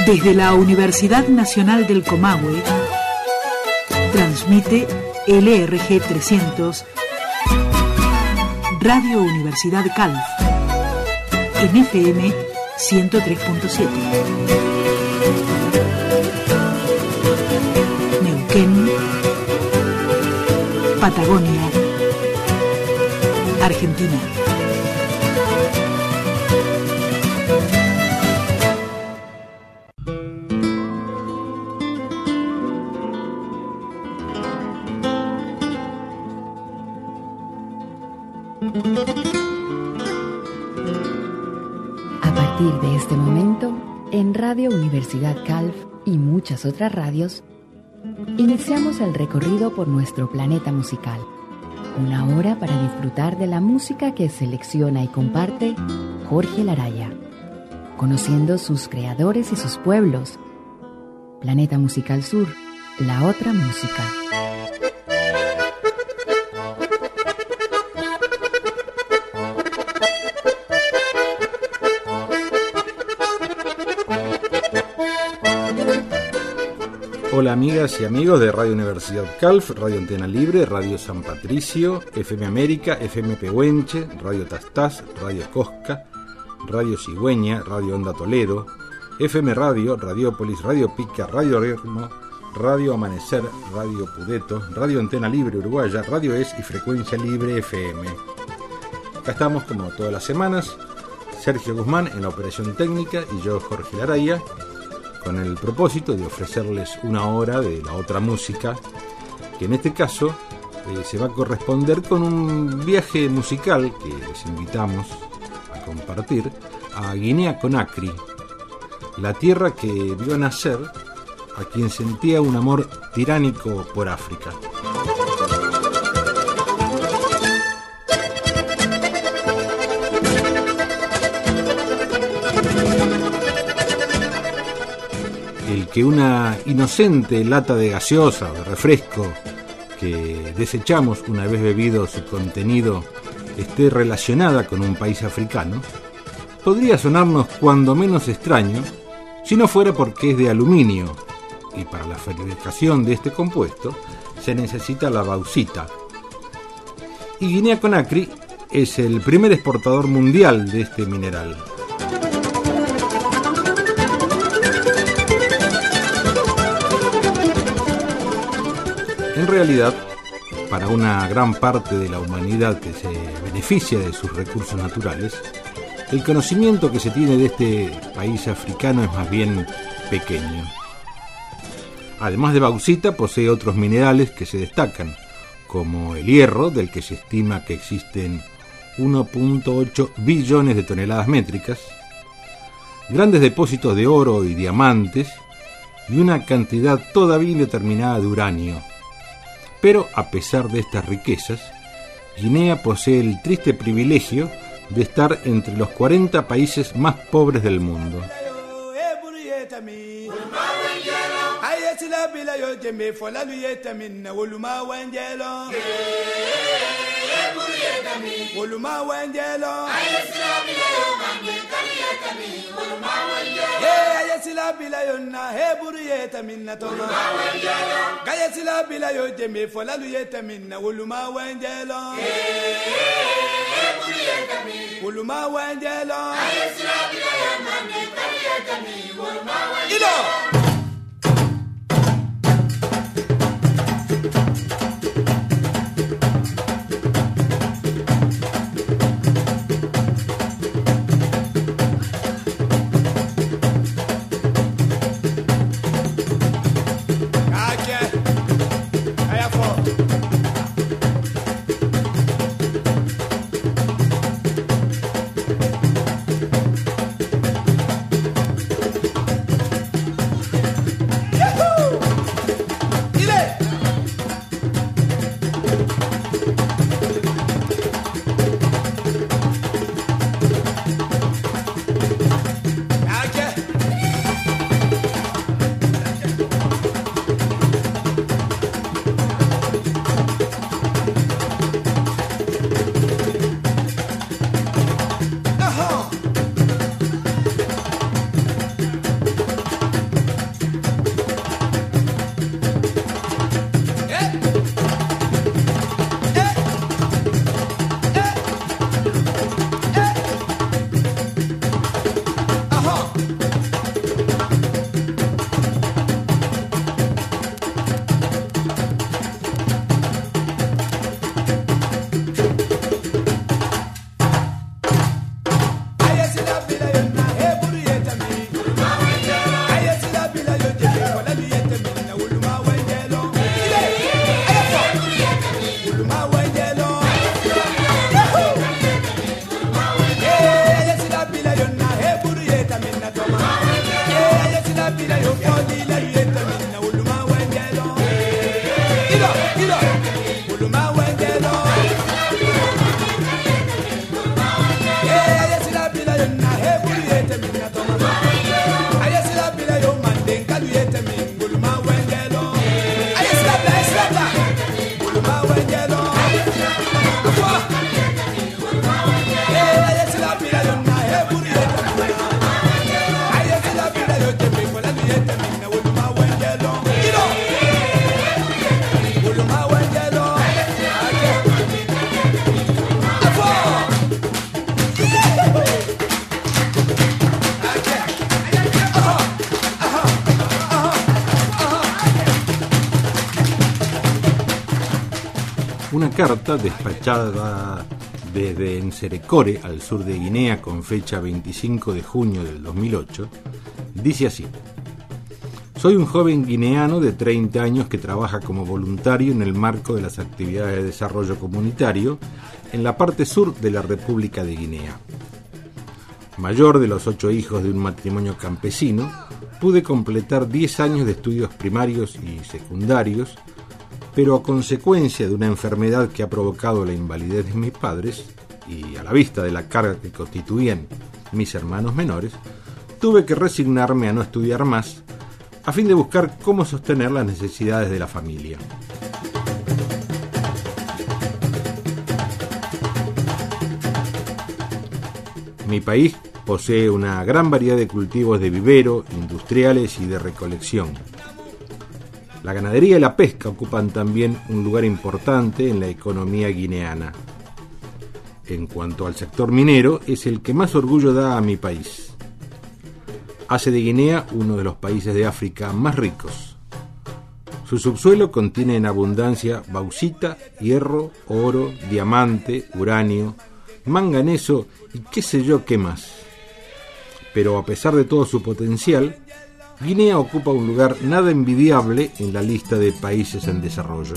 Desde la Universidad Nacional del Comahue, transmite LRG 300, Radio Universidad Calf, en FM 103.7. Neuquén, Patagonia, Argentina. A partir de este momento, en Radio Universidad Calf y muchas otras radios, iniciamos el recorrido por nuestro planeta musical. Una hora para disfrutar de la música que selecciona y comparte Jorge Laraya, conociendo sus creadores y sus pueblos. Planeta Musical Sur, la otra música. Hola amigas y amigos de Radio Universidad Calf, Radio Antena Libre, Radio San Patricio, FM América, FM Pehuenche, Radio Tastás, Radio Cosca, Radio Cigüeña, Radio Onda Toledo, FM Radio, Radiópolis, Radio Pica, Radio Ritmo, Radio Amanecer, Radio Pudeto, Radio Antena Libre Uruguaya, Radio Es y Frecuencia Libre FM. Acá estamos como todas las semanas, Sergio Guzmán en la operación técnica y yo, Jorge Laraya, con el propósito de ofrecerles una hora de la otra música, que en este caso se va a corresponder con un viaje musical que les invitamos a compartir a Guinea-Conakry, la tierra que vio nacer a quien sentía un amor tiránico por África. El que una inocente lata de gaseosa o de refresco que desechamos una vez bebido su contenido esté relacionada con un país africano, podría sonarnos cuando menos extraño si no fuera porque es de aluminio y para la fabricación de este compuesto se necesita la bauxita. Y Guinea-Conakry es el primer exportador mundial de este mineral. En realidad, para una gran parte de la humanidad que se beneficia de sus recursos naturales, el conocimiento que se tiene de este país africano es más bien pequeño. Además de bauxita, posee otros minerales que se destacan, como el hierro, del que se estima que existen 1.8 billones de toneladas métricas, grandes depósitos de oro y diamantes, y una cantidad todavía indeterminada de uranio. Pero, a pesar de estas riquezas, Guinea posee el triste privilegio de estar entre los 40 países más pobres del mundo. Una carta despachada desde Nserekore, al sur de Guinea, con fecha 25 de junio del 2008, dice así: soy un joven guineano de 30 años que trabaja como voluntario en el marco de las actividades de desarrollo comunitario en la parte sur de la República de Guinea. Mayor de los 8 hijos de un matrimonio campesino, pude completar 10 años de estudios primarios y secundarios, pero a consecuencia de una enfermedad que ha provocado la invalidez de mis padres, y a la vista de la carga que constituían mis hermanos menores, tuve que resignarme a no estudiar más, a fin de buscar cómo sostener las necesidades de la familia. Mi país posee una gran variedad de cultivos de vivero, industriales y de recolección. La ganadería y la pesca ocupan también un lugar importante en la economía guineana. En cuanto al sector minero, es el que más orgullo da a mi país. Hace de Guinea uno de los países de África más ricos. Su subsuelo contiene en abundancia bauxita, hierro, oro, diamante, uranio, manganeso y qué sé yo qué más. Pero a pesar de todo su potencial, Guinea ocupa un lugar nada envidiable en la lista de países en desarrollo.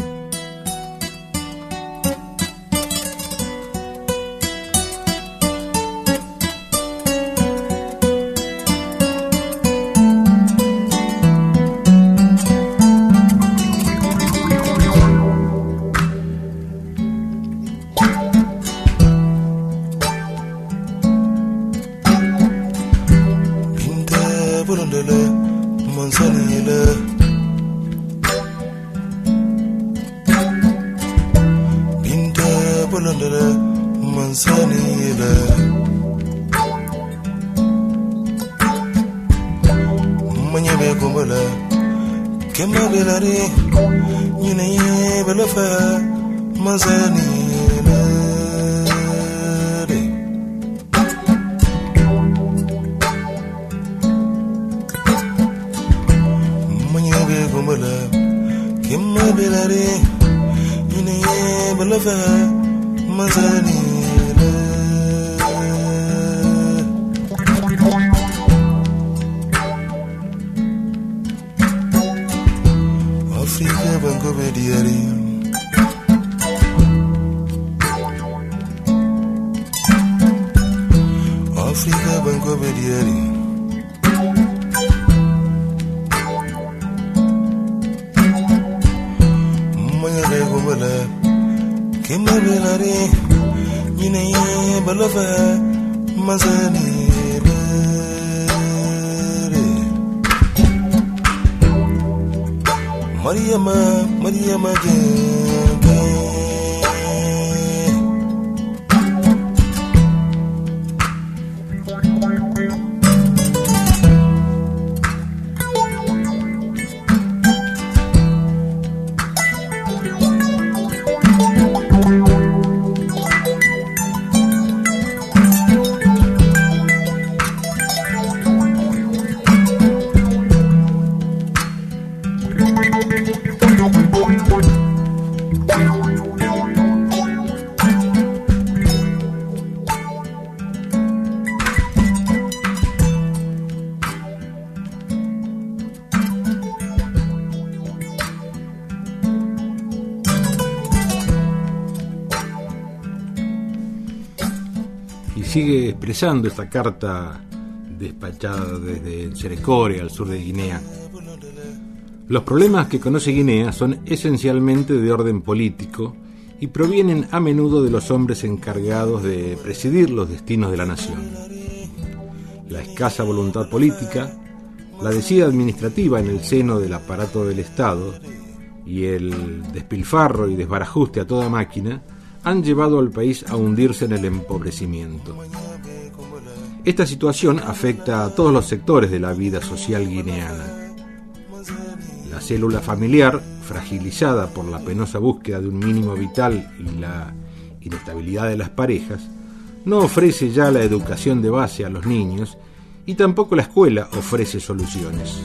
sigue expresando esta carta despachada desde Serecore, al sur de Guinea. Los problemas que conoce Guinea son esencialmente de orden político y provienen a menudo de los hombres encargados de presidir los destinos de la nación. La escasa voluntad política, la desidia administrativa en el seno del aparato del Estado y el despilfarro y desbarajuste a toda máquina han llevado al país a hundirse en el empobrecimiento. Esta situación afecta a todos los sectores de la vida social guineana. La célula familiar, fragilizada por la penosa búsqueda de un mínimo vital y la inestabilidad de las parejas, no ofrece ya la educación de base a los niños y tampoco la escuela ofrece soluciones.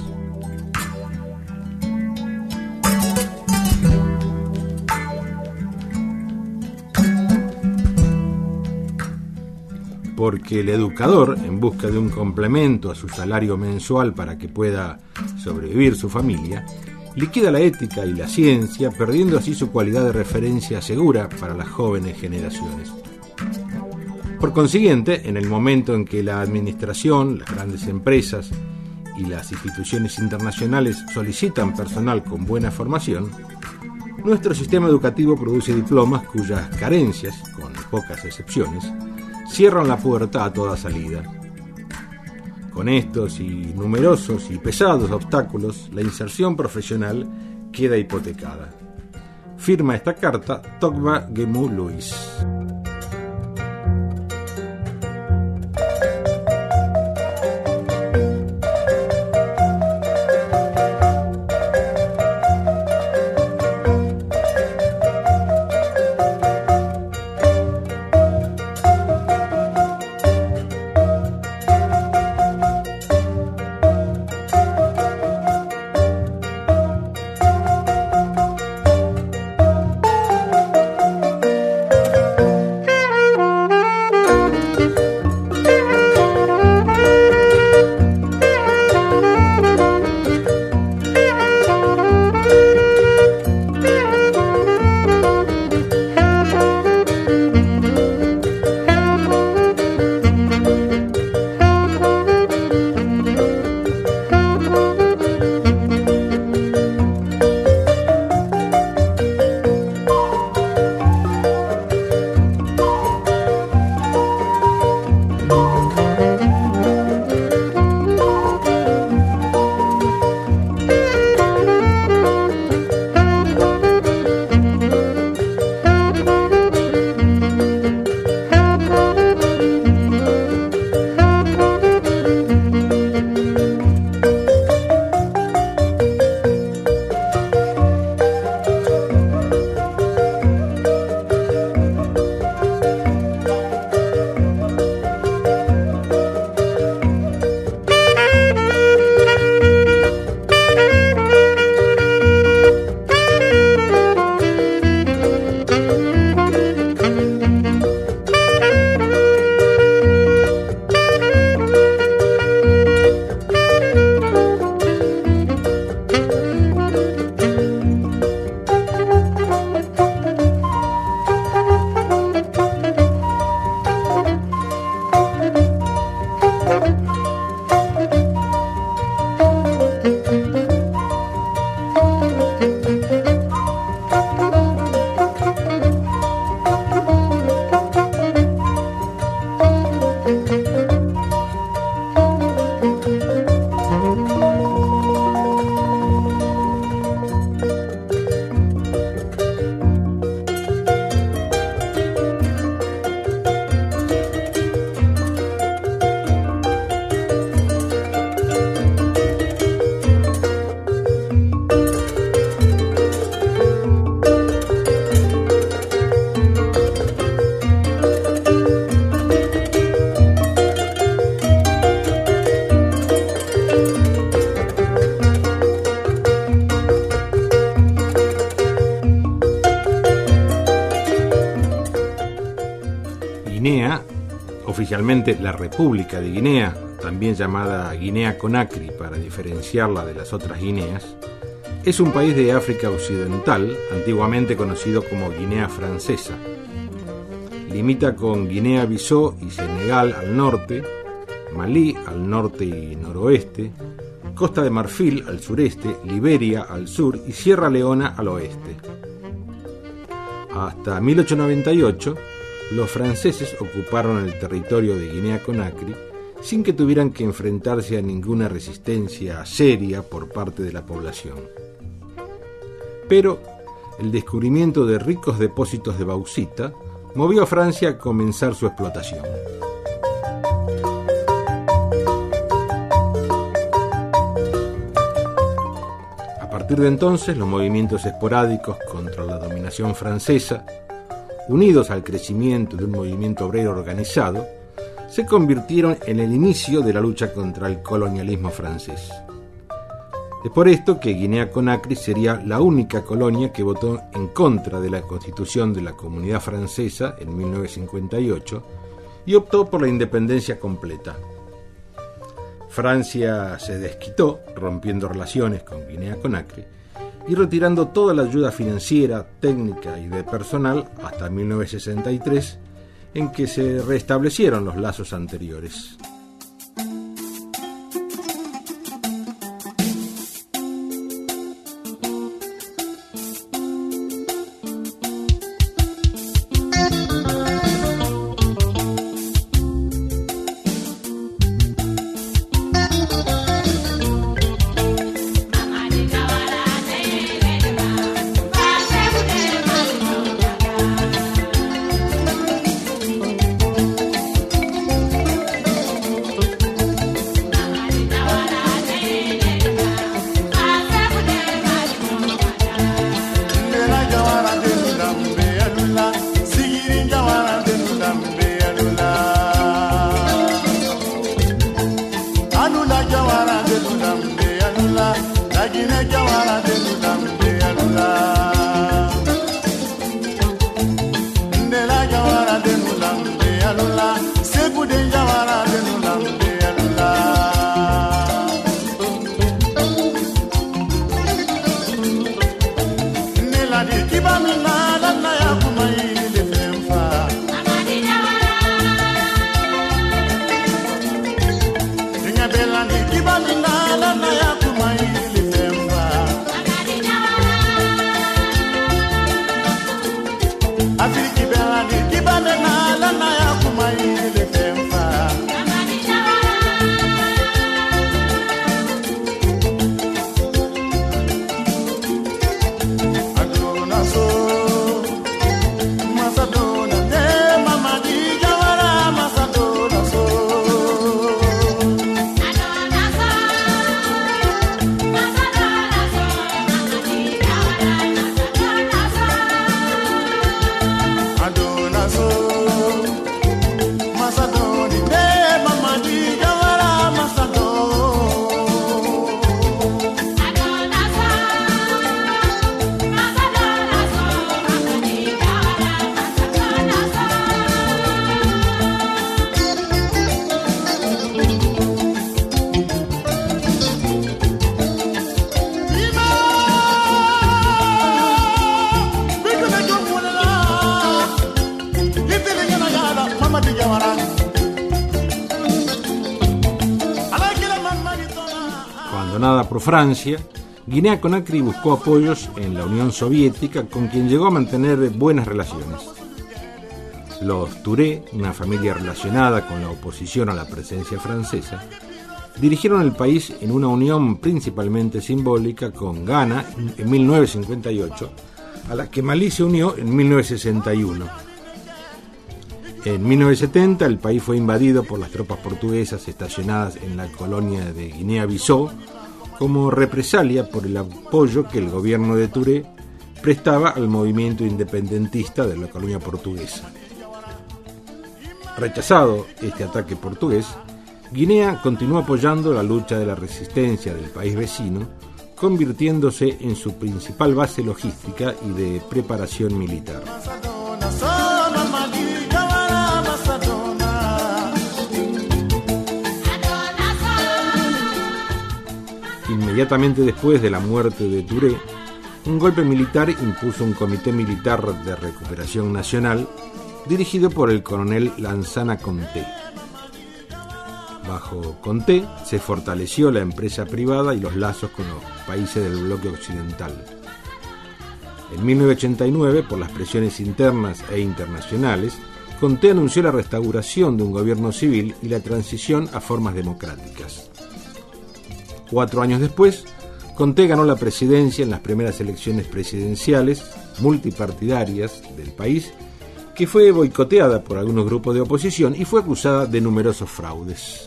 Porque el educador, en busca de un complemento a su salario mensual para que pueda sobrevivir su familia, liquida la ética y la ciencia, perdiendo así su cualidad de referencia segura para las jóvenes generaciones. Por consiguiente, en el momento en que la administración, las grandes empresas y las instituciones internacionales solicitan personal con buena formación, nuestro sistema educativo produce diplomas cuyas carencias, con pocas excepciones, cierran la puerta a toda salida. Con estos y numerosos y pesados obstáculos, la inserción profesional queda hipotecada. Firma esta carta Togba Gemu Luis. Guinea, oficialmente la República de Guinea, también llamada Guinea-Conakry para diferenciarla de las otras Guineas, es un país de África Occidental, antiguamente conocido como Guinea Francesa. Limita con Guinea-Bissau y Senegal al norte, Malí al norte y noroeste, Costa de Marfil al sureste, Liberia al sur y Sierra Leona al oeste. Hasta 1898, los franceses ocuparon el territorio de Guinea-Conakry sin que tuvieran que enfrentarse a ninguna resistencia seria por parte de la población. Pero el descubrimiento de ricos depósitos de bauxita movió a Francia a comenzar su explotación. A partir de entonces, los movimientos esporádicos contra la dominación francesa, unidos al crecimiento de un movimiento obrero organizado, se convirtieron en el inicio de la lucha contra el colonialismo francés. Es por esto que Guinea-Conakry sería la única colonia que votó en contra de la constitución de la Comunidad Francesa en 1958 y optó por la independencia completa. Francia se desquitó, rompiendo relaciones con Guinea-Conakry y retirando toda la ayuda financiera, técnica y de personal hasta 1963, en que se restablecieron los lazos anteriores. Abandonada por Francia, Guinea-Conakry buscó apoyos en la Unión Soviética, con quien llegó a mantener buenas relaciones. Los Touré, una familia relacionada con la oposición a la presencia francesa, dirigieron el país en una unión principalmente simbólica con Ghana en 1958, a la que Malí se unió en 1961. En 1970 el país fue invadido por las tropas portuguesas estacionadas en la colonia de Guinea-Bissau como represalia por el apoyo que el gobierno de Touré prestaba al movimiento independentista de la colonia portuguesa. Rechazado este ataque portugués, Guinea continuó apoyando la lucha de la resistencia del país vecino, convirtiéndose en su principal base logística y de preparación militar. Inmediatamente después de la muerte de Touré, un golpe militar impuso un comité militar de recuperación nacional dirigido por el coronel Lansana Conté. Bajo Conté se fortaleció la empresa privada y los lazos con los países del bloque occidental. En 1989, por las presiones internas e internacionales, Conté anunció la restauración de un gobierno civil y la transición a formas democráticas. 4 años después, Conté ganó la presidencia en las primeras elecciones presidenciales multipartidarias del país, que fue boicoteada por algunos grupos de oposición y fue acusada de numerosos fraudes.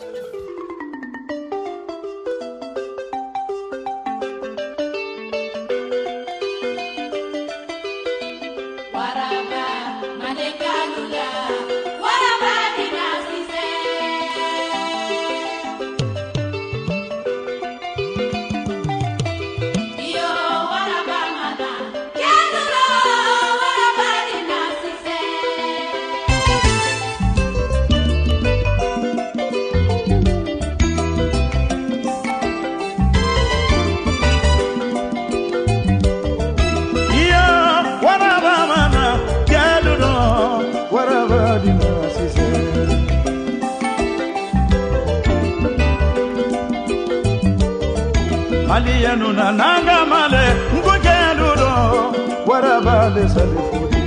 Aliyanuna nanga male ngokeludo warabale salifuri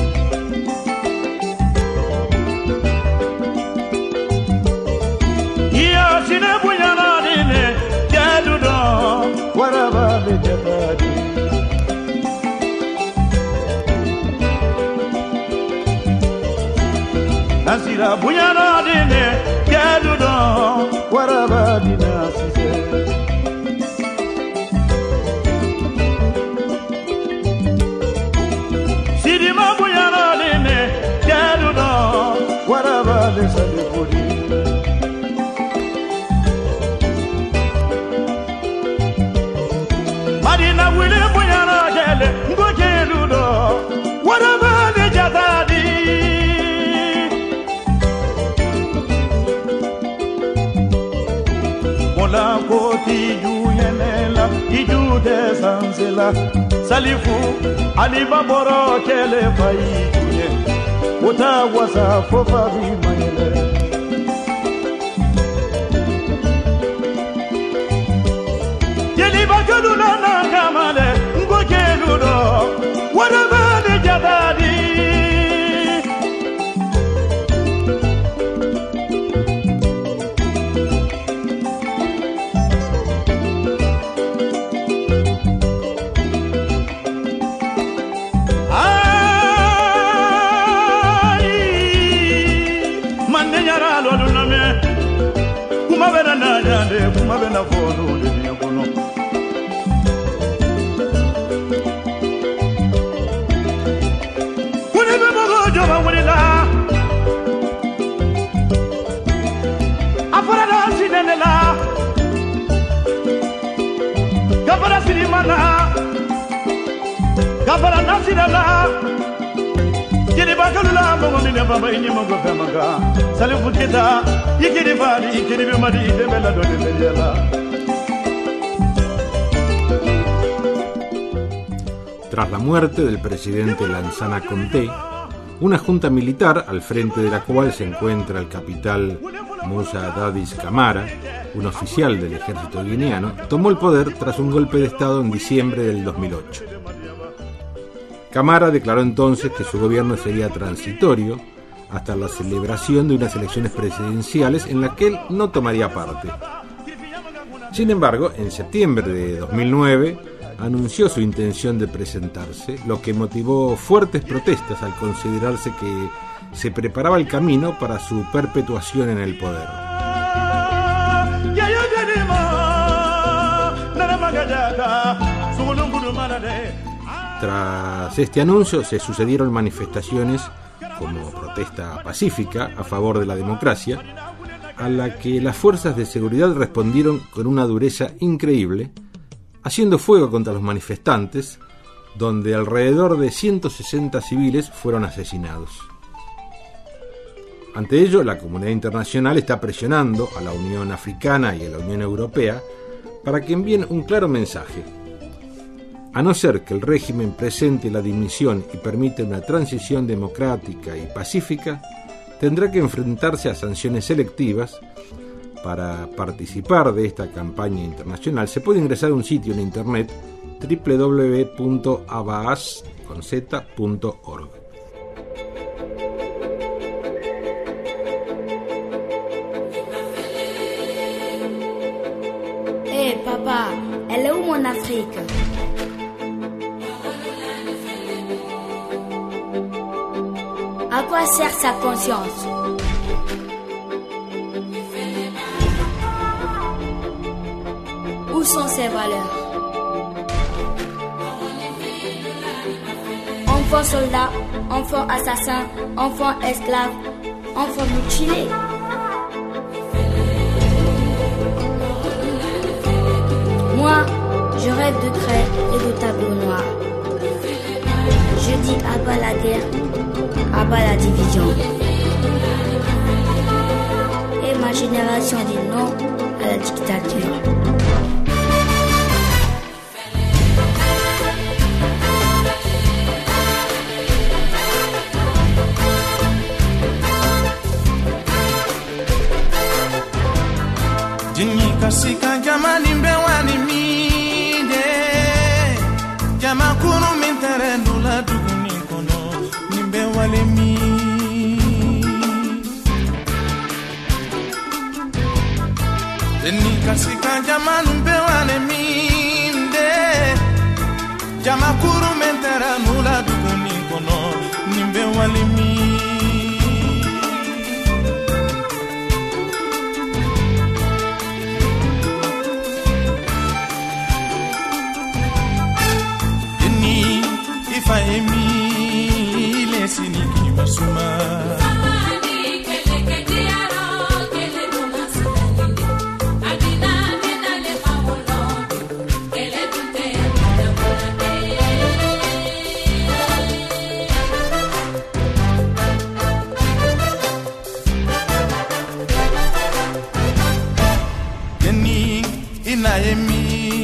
iya sine bunyana dine keludo warabale jabadi nasira bunyana dine keludo warabale nasise Marina wile buyana gele ngokeludo warabale jatadi Mola koti juyenela ijude sanzela salifu alibaboro kele fayijuye Uta wasa fofa bimayele Yeli bakaduna nagamale ngokeludo warabale jadadi kumabena fono de diabono Kuni bebo joba wulila Afara da sinela Gabara sirimana Gabara nasirala Jeli bakalula mongo mine baba ini mongo femaga Salifu kita yikiri fari yikiri bimadi demela do demela Tras la muerte del presidente Lansana Conté, una junta militar, al frente de la cual se encuentra el capitán Moussa Dadis Camara, un oficial del ejército guineano, tomó el poder tras un golpe de estado en diciembre del 2008. Camara declaró entonces que su gobierno sería transitorio hasta la celebración de unas elecciones presidenciales en las que él no tomaría parte. Sin embargo, en septiembre de 2009 anunció su intención de presentarse, lo que motivó fuertes protestas al considerarse que se preparaba el camino para su perpetuación en el poder. Tras este anuncio se sucedieron manifestaciones como protesta pacífica a favor de la democracia, a la que las fuerzas de seguridad respondieron con una dureza increíble, haciendo fuego contra los manifestantes, donde alrededor de 160 civiles fueron asesinados. Ante ello, la comunidad internacional está presionando a la Unión Africana y a la Unión Europea para que envíen un claro mensaje. A no ser que el régimen presente la dimisión y permita una transición democrática y pacífica, tendrá que enfrentarse a sanciones selectivas. Para participar de esta campaña internacional se puede ingresar a un sitio en internet www.abaaz.org. Papa, elle est où mon Afrique? À quoi sert sa conscience? Où sont ses valeurs? Enfants soldats, enfants assassins, enfants esclaves, enfants mutilés. Moi, je rêve de traits et de tableaux noirs. Je dis à bas la guerre, à bas la division. Et ma génération dit non à la dictature. Jini kasika jama nimbe wani mide jama kunu mintere nula duguni kono nimbe wale mi Jini kasika jama nimbe wani mide jama kunu mintere nula duguni kono nimbe wale mi Fahimi lesini kimasuma Samani kele kediaro kele dumasalinde Adina nena le pawolo kele dunte adamulate Yeni inayemi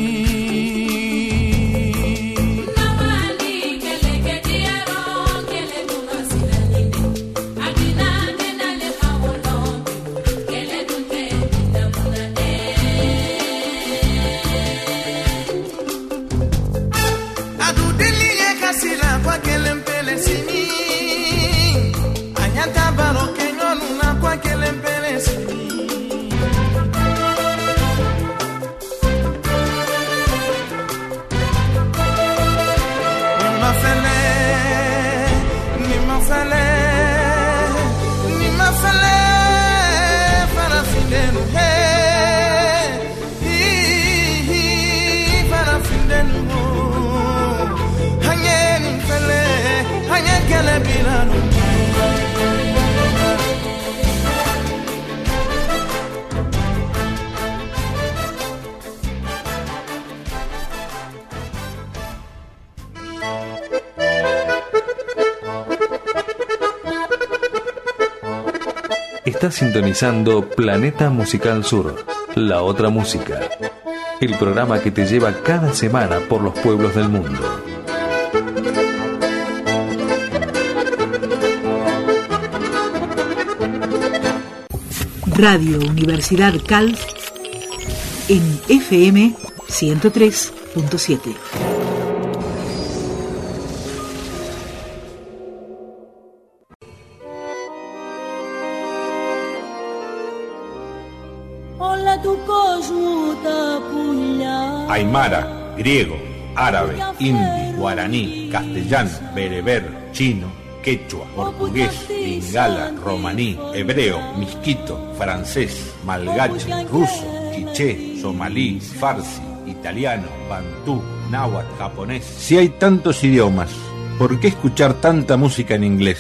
Estás sintonizando Planeta Musical Sur, la otra música, el programa que te lleva cada semana por los pueblos del mundo. Radio Universidad Calv en FM 103.7. Aymara, griego, árabe, hindi, guaraní, castellano, bereber, chino, quechua, portugués, lingala, romaní, hebreo, misquito, francés, malgache, ruso, quiché, somalí, farsi, italiano, bantú, náhuatl, japonés. Si hay tantos idiomas, ¿por qué escuchar tanta música en inglés?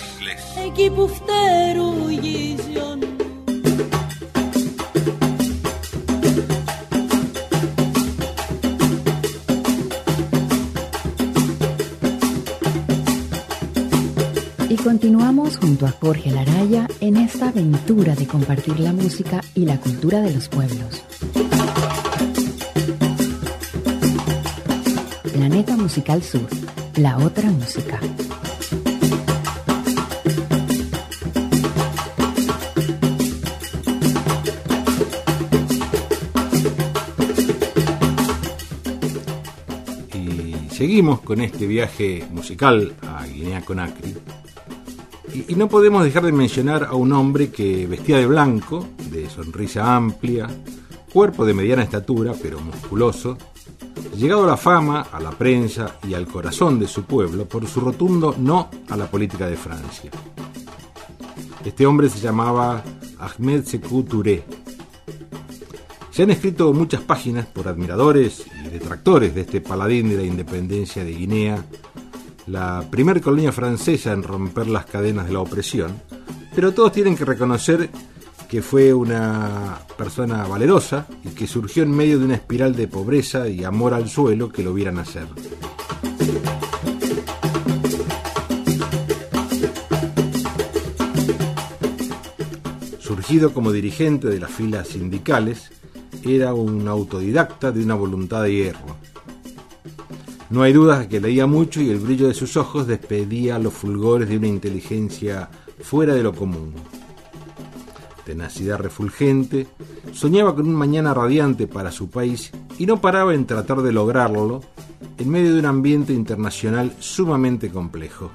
Y continuamos junto a Jorge Laraya en esta aventura de compartir la música y la cultura de los pueblos. Planeta Musical Sur, la otra música. Seguimos con este viaje musical a Guinea-Conakry y no podemos dejar de mencionar a un hombre que vestía de blanco, de sonrisa amplia, cuerpo de mediana estatura pero musculoso, llegado a la fama, a la prensa y al corazón de su pueblo por su rotundo no a la política de Francia. Este hombre se llamaba Ahmed Sékou Touré. Se han escrito muchas páginas por admiradores y detractores de este paladín de la independencia de Guinea, la primer colonia francesa en romper las cadenas de la opresión, pero todos tienen que reconocer que fue una persona valerosa y que surgió en medio de una espiral de pobreza y amor al suelo que lo viera nacer. Surgido como dirigente de las filas sindicales, era un autodidacta de una voluntad de hierro. No hay dudas de que leía mucho y el brillo de sus ojos despedía los fulgores de una inteligencia fuera de lo común. Tenacidad refulgente, soñaba con un mañana radiante para su país y no paraba en tratar de lograrlo en medio de un ambiente internacional sumamente complejo.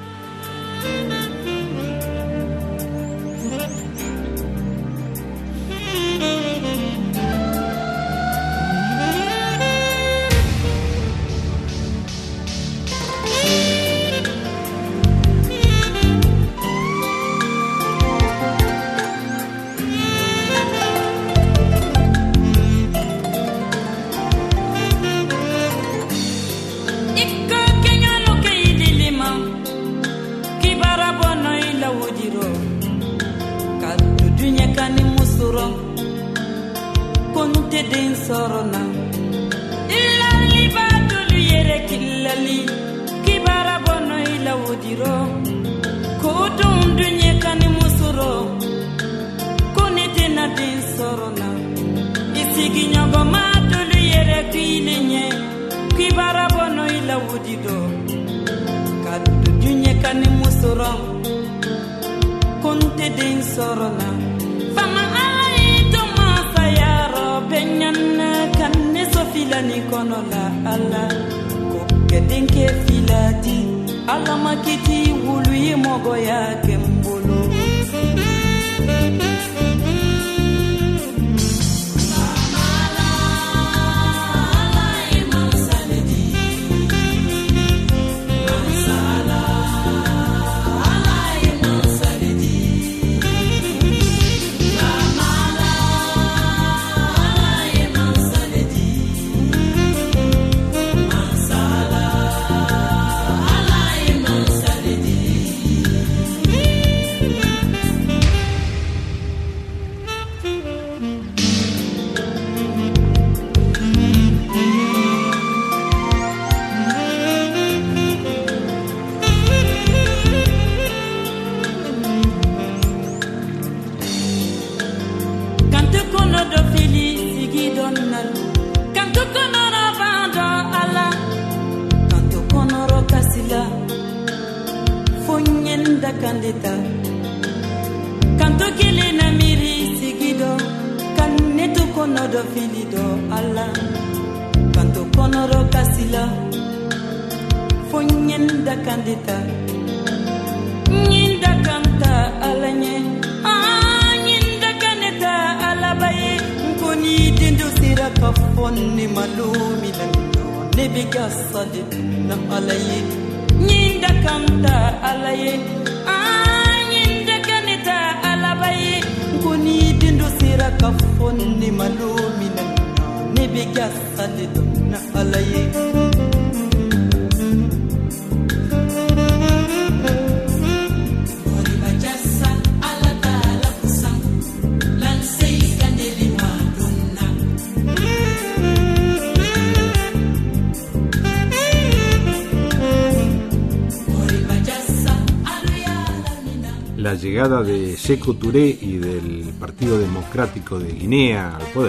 La llegada de Sékou Touré y del Partido Democrático de Guinea al poder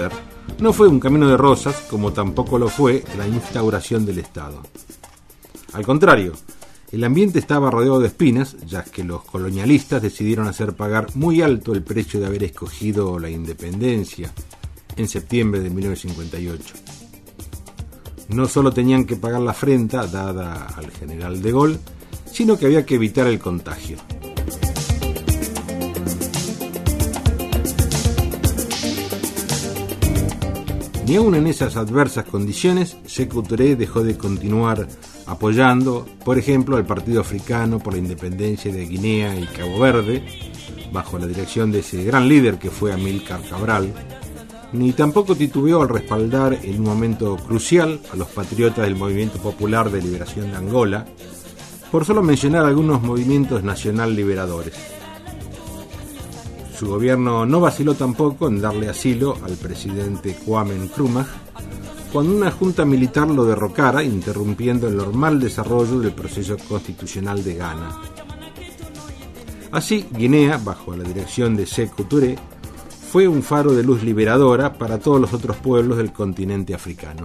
no fue un camino de rosas, como tampoco lo fue la instauración del Estado. Al contrario, el ambiente estaba rodeado de espinas, ya que los colonialistas decidieron hacer pagar muy alto el precio de haber escogido la independencia en septiembre de 1958. No solo tenían que pagar la afrenta dada al general de Gaulle, sino que había que evitar el contagio. Ni aun en esas adversas condiciones, Sékou Touré dejó de continuar apoyando, por ejemplo, al Partido Africano por la Independencia de Guinea y Cabo Verde, bajo la dirección de ese gran líder que fue Amílcar Cabral, ni tampoco titubeó al respaldar en un momento crucial a los patriotas del Movimiento Popular de Liberación de Angola, por solo mencionar algunos movimientos nacional liberadores. Su gobierno no vaciló tampoco en darle asilo al presidente Kwame Nkrumah cuando una junta militar lo derrocara, interrumpiendo el normal desarrollo del proceso constitucional de Ghana. Así, Guinea, bajo la dirección de Sékou Touré, fue un faro de luz liberadora para todos los otros pueblos del continente africano.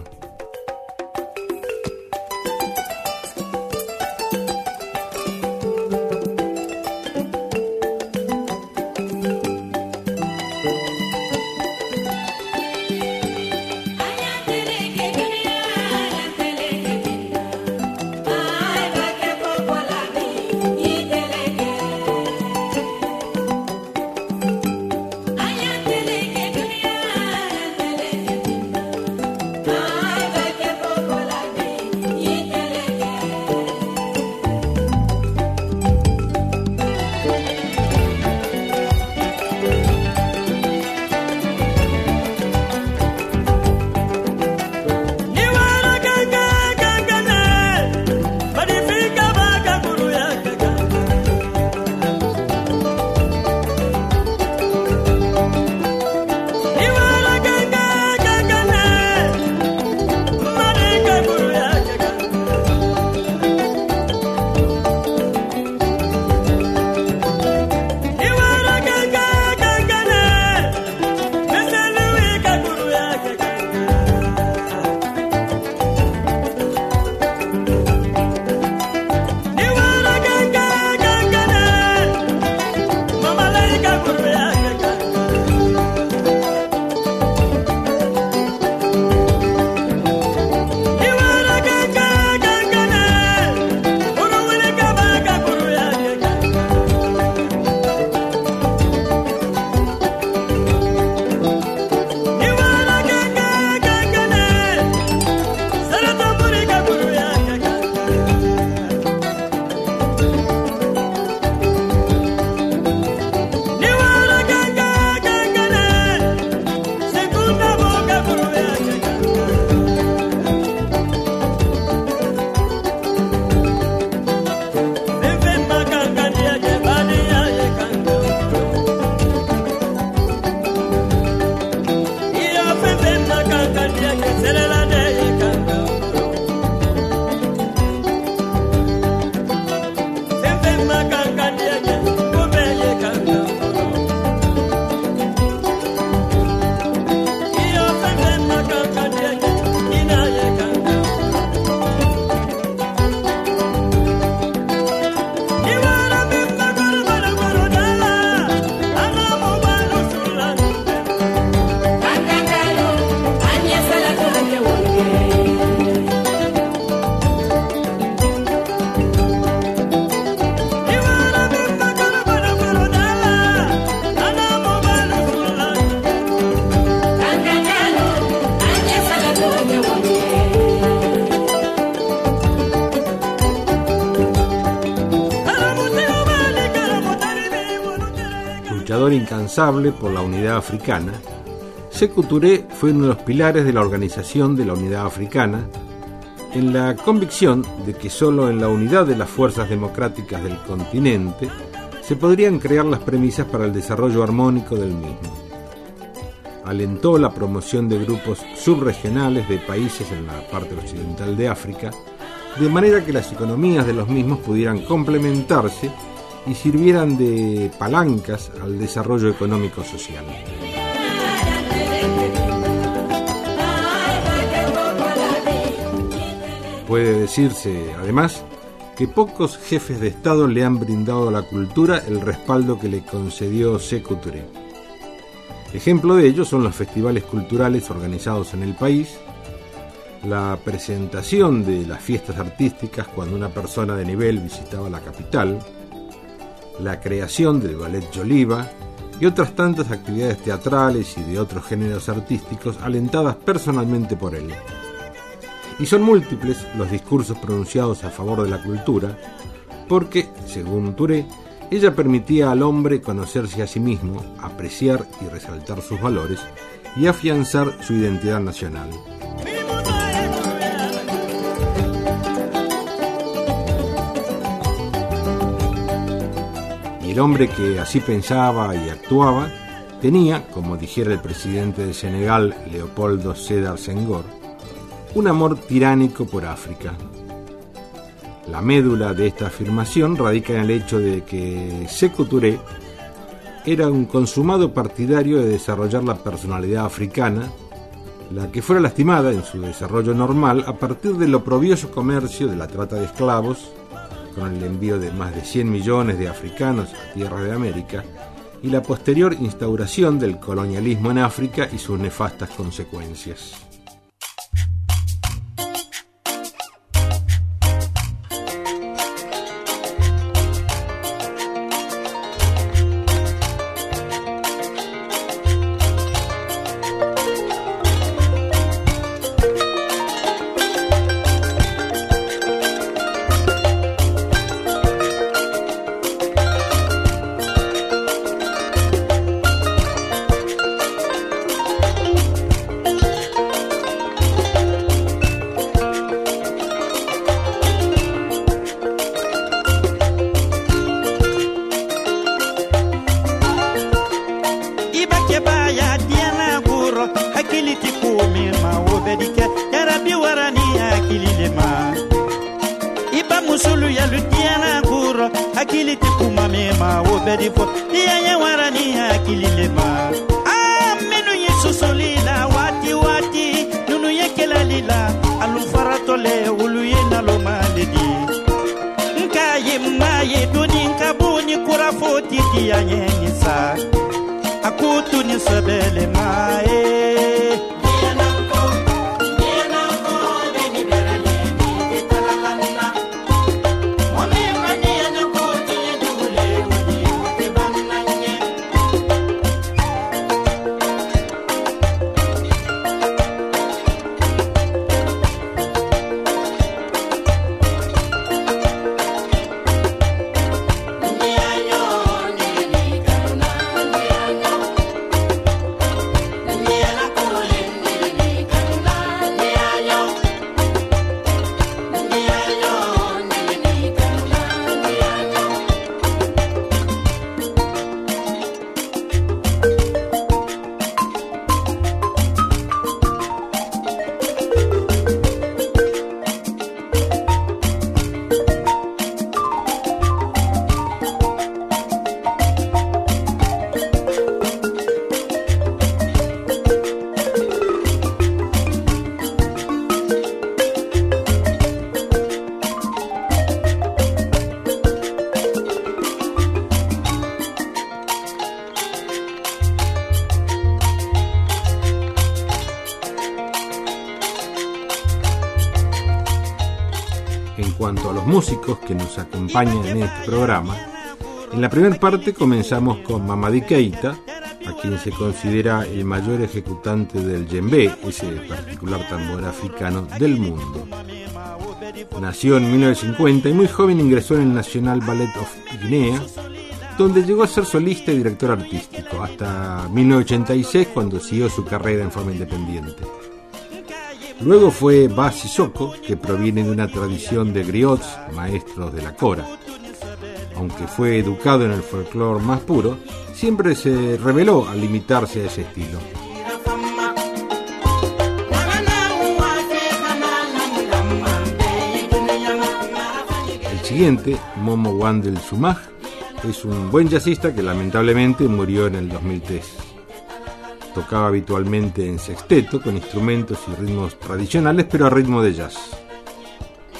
Incansable por la unidad africana, Sékou Touré fue uno de los pilares de la Organización de la Unidad Africana, en la convicción de que solo en la unidad de las fuerzas democráticas del continente se podrían crear las premisas para el desarrollo armónico del mismo. Alentó la promoción de grupos subregionales de países en la parte occidental de África, de manera que las economías de los mismos pudieran complementarse y sirvieran de palancas al desarrollo económico-social. Puede decirse, además, que pocos jefes de Estado le han brindado a la cultura el respaldo que le concedió Sékou Touré. Ejemplo de ello son los festivales culturales organizados en el país, la presentación de las fiestas artísticas cuando una persona de nivel visitaba la capital, la creación del Ballet Joliba y otras tantas actividades teatrales y de otros géneros artísticos alentadas personalmente por él. Y son múltiples los discursos pronunciados a favor de la cultura, porque, según Touré, ella permitía al hombre conocerse a sí mismo, apreciar y resaltar sus valores y afianzar su identidad nacional. Y el hombre que así pensaba y actuaba tenía, como dijera el presidente de Senegal, Leopoldo Sédar Senghor, un amor tiránico por África. La médula de esta afirmación radica en el hecho de que Sékou Touré era un consumado partidario de desarrollar la personalidad africana, la que fuera lastimada en su desarrollo normal a partir del oprobioso comercio de la trata de esclavos, con el envío de más de 100 millones de africanos a tierra de América, y la posterior instauración del colonialismo en África y sus nefastas consecuencias. En cuanto a los músicos que nos acompañan en este programa, en la primera parte comenzamos con Mamadi Keïta, a quien se considera el mayor ejecutante del djembé, ese particular tambor africano del mundo. Nació en 1950 y muy joven ingresó en el National Ballet of Guinea, donde llegó a ser solista y director artístico, hasta 1986, cuando siguió su carrera en forma independiente. Luego fue Ba Sissoko, que proviene de una tradición de griots, maestros de la kora. Aunque fue educado en el folclore más puro, siempre se rebeló al limitarse a ese estilo. El siguiente, Momo Wandel Sumaj, es un buen jazzista que lamentablemente murió en el 2003. Tocaba habitualmente en sexteto con instrumentos y ritmos tradicionales, pero a ritmo de jazz.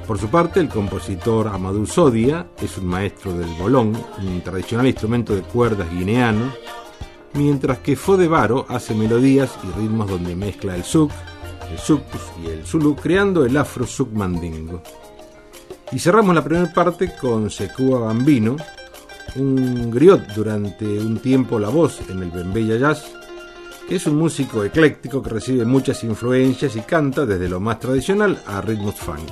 Por su parte, el compositor Amadou Sodia es un maestro del bolón, un tradicional instrumento de cuerdas guineano, mientras que Fode Baro hace melodías y ritmos donde mezcla el souk, el soukous y el zulu, creando el afro souk mandingo. Y cerramos la primera parte con Sekua Bambino, un griot durante un tiempo la voz en el Bembeya Jazz, que es un músico ecléctico que recibe muchas influencias y canta desde lo más tradicional a ritmos funk.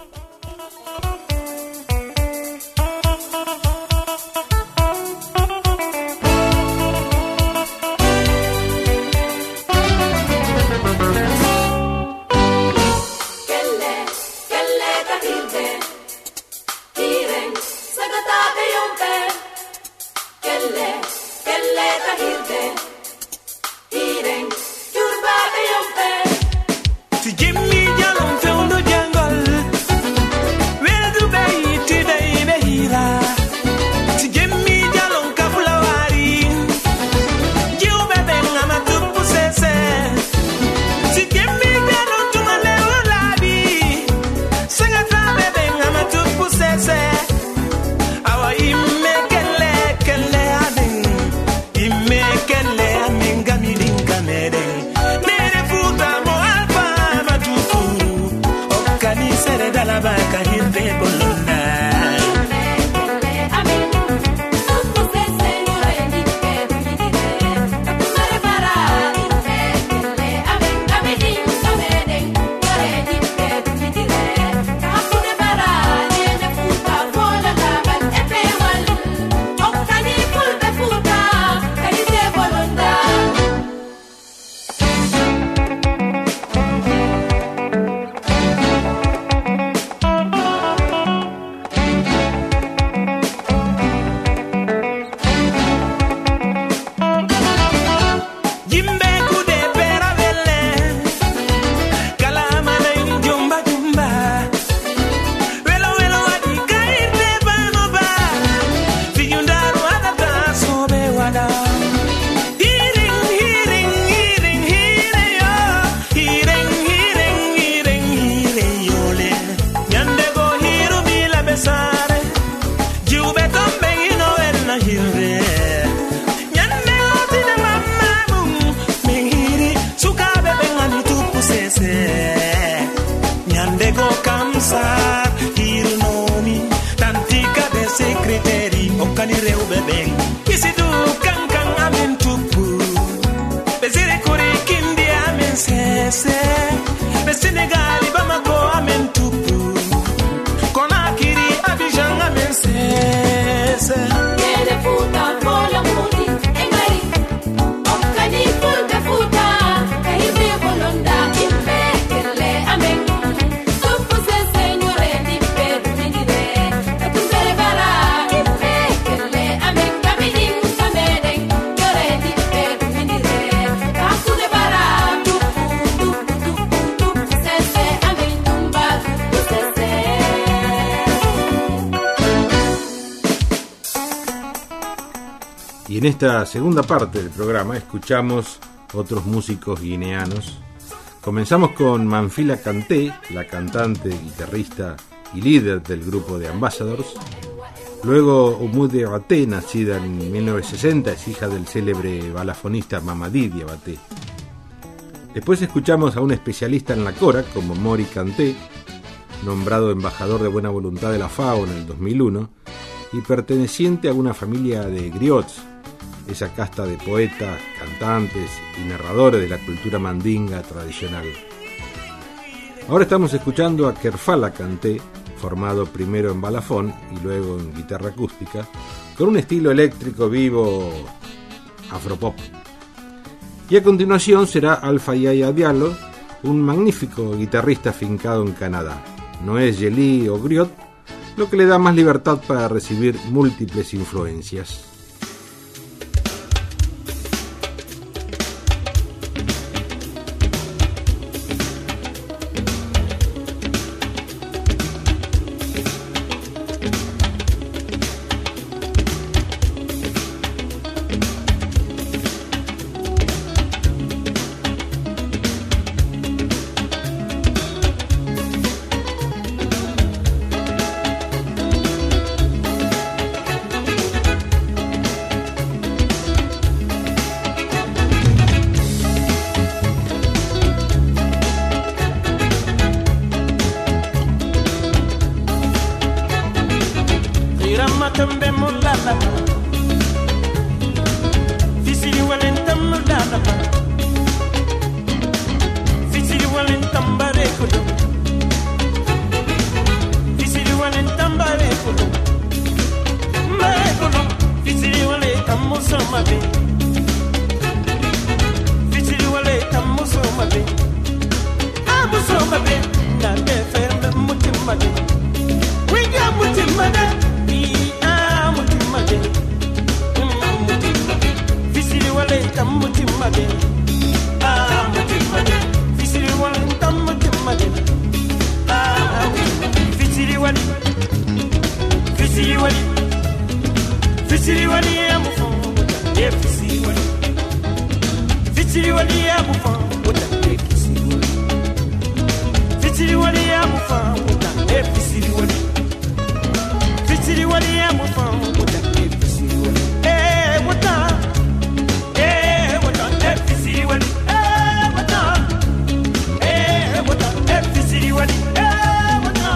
Y en esta segunda parte del programa escuchamos otros músicos guineanos. Comenzamos con Manfila Kanté, la cantante, guitarrista y líder del grupo de Ambassadors. Luego Oumou Diabaté, nacida en 1960, es hija del célebre balafonista Mamadi Diabaté. Después escuchamos a un especialista en la cora como Mori Kanté, nombrado embajador de buena voluntad de la FAO en el 2001 y perteneciente a una familia de griots, esa casta de poetas, cantantes y narradores de la cultura mandinga tradicional. Ahora estamos escuchando a Kerfala Kanté, formado primero en balafón y luego en guitarra acústica, con un estilo eléctrico vivo afropop. Y a continuación será Alpha Yaya Diallo, un magnífico guitarrista afincado en Canadá. No es Yeli o griot, lo que le da más libertad para recibir múltiples influencias. tambe mulala Fisiri walen tamulala Fisiri walen tambare kudu Fisiri walen tambare kudu Mbare kudu Fisiri walen tamusoma be Fisiri walen tamusoma be Amusoma be Na teferme mutima be Wiga mutima be Mutimade Fisiri wale tam mutimade mutimade Fisiri wale tam mutimade Fisiri wale Fisiri wale Fisiri wale amufo ye fisiri wale Fisiri wale amufo wota ye fisiri wale Fisiri wale amufo wota ye fisiri wale Fisiri wale amufo wota ye fisiri wale wota wota fisiri wale wota wota fisiri wale wota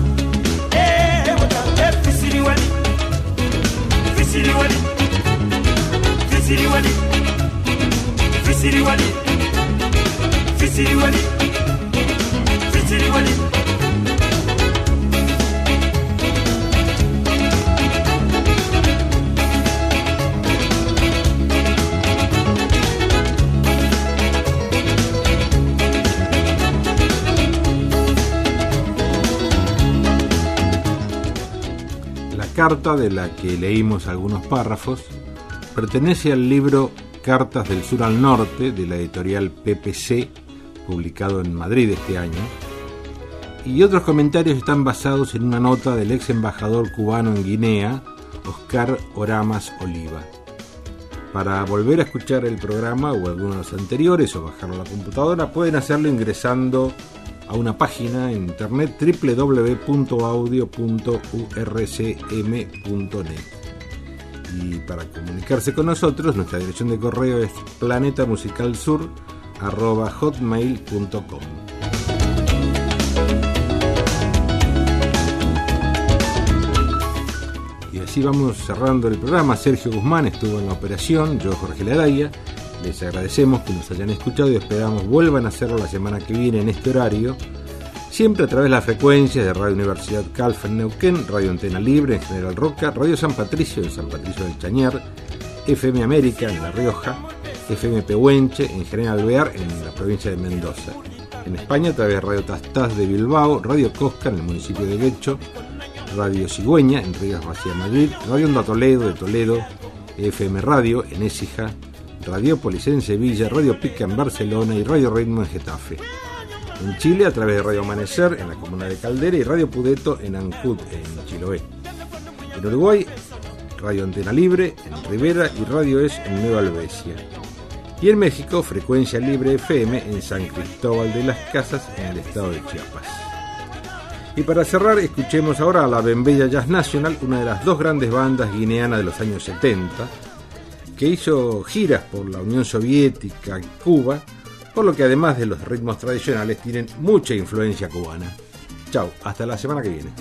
wota fisiri wale Fisiri wale Fisiri wale Fisiri wale Fisiri wale Fisiri wale Carta de la que leímos algunos párrafos pertenece al libro Cartas del Sur al Norte de la editorial PPC, publicado en Madrid este año, y otros comentarios están basados en una nota del ex embajador cubano en Guinea, Oscar Oramas Oliva. Para volver a escuchar el programa o algunos de los anteriores o bajarlo a la computadora, pueden hacerlo ingresando a una página en internet www.audio.urcm.net. Y para comunicarse con nosotros, nuestra dirección de correo es planetamusicalsur@hotmail.com. Y así vamos cerrando el programa. Sergio Guzmán estuvo en la operación, yo Jorge Ladaya. Les agradecemos que nos hayan escuchado y esperamos vuelvan a hacerlo la semana que viene en este horario, siempre a través de las frecuencias de Radio Universidad Calf en Neuquén, Radio Antena Libre en General Roca, Radio San Patricio en San Patricio del Chañar, FM América en La Rioja, FM Pehuenche en General Alvear en la provincia de Mendoza. En España a través de Radio Tastás de Bilbao, Radio Cosca en el municipio de Guecho, Radio Cigüeña en Rías Vacía Madrid, Radio Onda Toledo de Toledo, FM Radio en Écija, Radiópolis en Sevilla, Radio Pica en Barcelona y Radio Ritmo en Getafe. En Chile a través de Radio Amanecer en la comuna de Caldera y Radio Pudeto en Ancud, en Chiloé. En Uruguay, Radio Antena Libre en Rivera y Radio Es en Nueva Albesia. Y en México, Frecuencia Libre FM en San Cristóbal de las Casas en el estado de Chiapas. Y para cerrar, escuchemos ahora a la Bembella Jazz National, una de las dos grandes bandas guineanas de los años 70, que hizo giras por la Unión Soviética y Cuba, por lo que además de los ritmos tradicionales tienen mucha influencia cubana. Chau, hasta la semana que viene.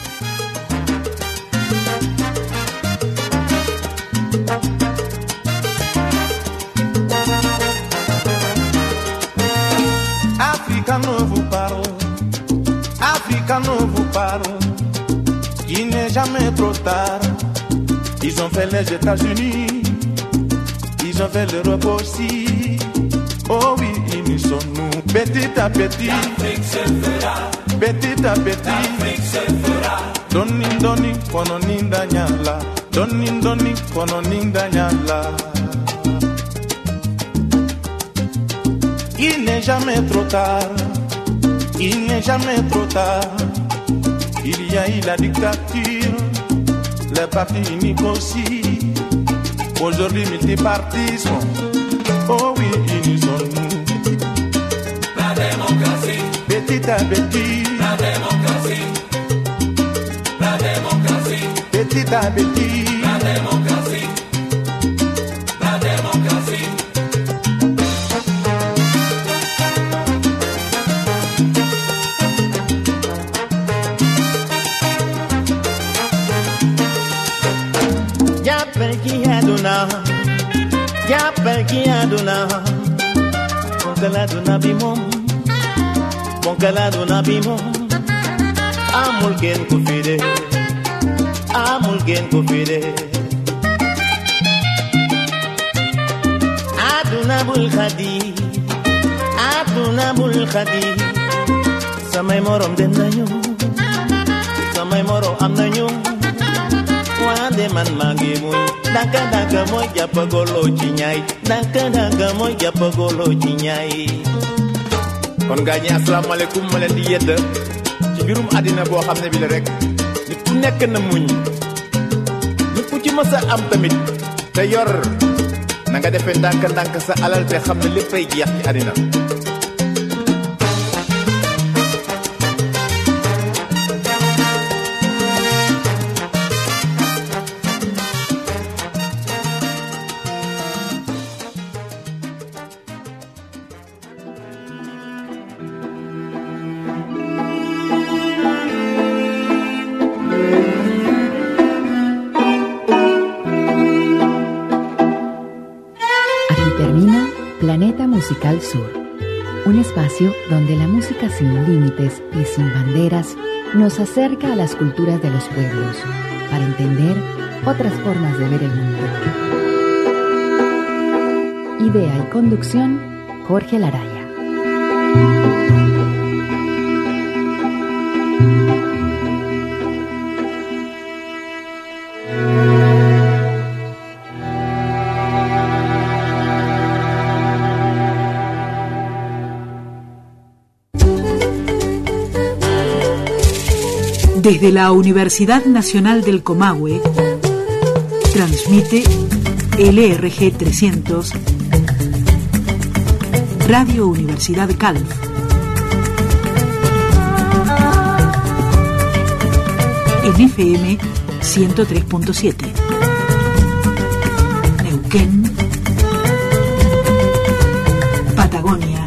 África novo parle, África novo parle, Guinée jamais trop tard. Ils ont fait les États-Unis, ils ont fait l'Europe aussi. Oh oui, ils sont nous, petit à petit. L'Afrique se fera, petit à petit. L'Afrique se fera. Doni, doni, kono ninda nyala. Doni, doni, kono ninda nyala. Il n'est jamais trop tard. Il n'est jamais trop tard. Il y a eu la dictature, les partis uniques aussi. Aujourd'hui, multipartisme. Oh oui, ils sont nous. La démocratie. Petit à petit. La démocratie. La démocratie. Petit à petit. La démocratie. La démocratie. ki aduna bonkala aduna bi moom bonkala aduna bi moom amul gen ko fide amul gen ko fide aduna bul khadi aduna bul khadi samay morom den nañu samay morom am nañu wande man mangi muy daka daka moy jappagolo ci ñay daka daka moy jappagolo ci ñay kon gañi assalamu alaykum ma leen di yedd ci birum adina bo xamne bi la rek nit ku nekk na muñ nit ku ci mësa am tamit te yor na nga defé ndank ndank sa alal te xamne leppay jeex ci adina Planeta Musical Sur, un espacio donde la música sin límites y sin banderas nos acerca a las culturas de los pueblos para entender otras formas de ver el mundo. Idea y conducción, Jorge Laraya. Desde la Universidad Nacional del Comahue, transmite LRG 300, Radio Universidad Calf. En FM 103.7. Neuquén, Patagonia,